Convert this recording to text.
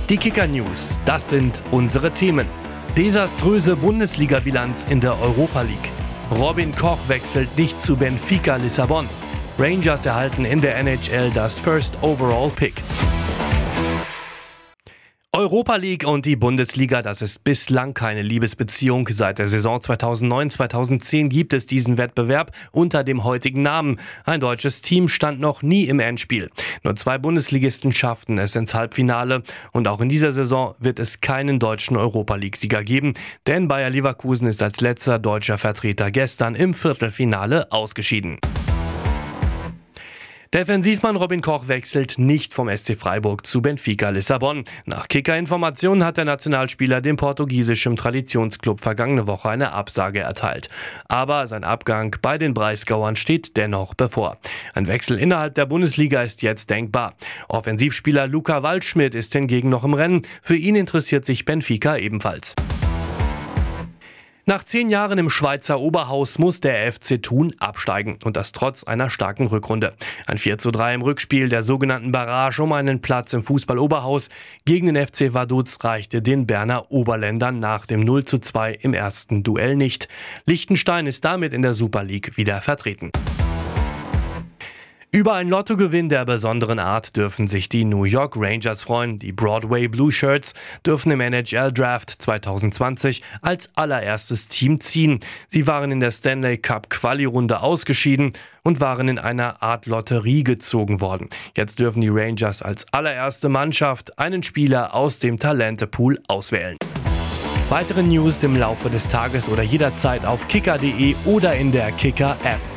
Die Kicker News, das sind unsere Themen. Desaströse Bundesliga-Bilanz in der Europa League. Robin Koch wechselt nicht zu Benfica Lissabon. Rangers erhalten in der NHL das First Overall Pick. Europa League und die Bundesliga, das ist bislang keine Liebesbeziehung. Seit der Saison 2009/2010 gibt es diesen Wettbewerb unter dem heutigen Namen. Ein deutsches Team stand noch nie im Endspiel. Nur 2 Bundesligisten schafften es ins Halbfinale. Und auch in dieser Saison wird es keinen deutschen Europa League-Sieger geben, denn Bayer Leverkusen ist als letzter deutscher Vertreter gestern im Viertelfinale ausgeschieden. Defensivmann Robin Koch wechselt nicht vom SC Freiburg zu Benfica Lissabon. Nach Kicker-Informationen hat der Nationalspieler dem portugiesischen Traditionsklub vergangene Woche eine Absage erteilt. Aber sein Abgang bei den Breisgauern steht dennoch bevor. Ein Wechsel innerhalb der Bundesliga ist jetzt denkbar. Offensivspieler Luca Waldschmidt ist hingegen noch im Rennen. Für ihn interessiert sich Benfica ebenfalls. Nach 10 Jahren im Schweizer Oberhaus muss der FC Thun absteigen und das trotz einer starken Rückrunde. Ein 4:3 im Rückspiel der sogenannten Barrage um einen Platz im Fußball-Oberhaus gegen den FC Vaduz reichte den Berner Oberländern nach dem 0:2 im ersten Duell nicht. Liechtenstein ist damit in der Super League wieder vertreten. Über einen Lottogewinn der besonderen Art dürfen sich die New York Rangers freuen. Die Broadway Blue Shirts dürfen im NHL Draft 2020 als allererstes Team ziehen. Sie waren in der Stanley Cup Quali-Runde ausgeschieden und waren in einer Art Lotterie gezogen worden. Jetzt dürfen die Rangers als allererste Mannschaft einen Spieler aus dem Talentepool auswählen. Weitere News im Laufe des Tages oder jederzeit auf kicker.de oder in der Kicker-App.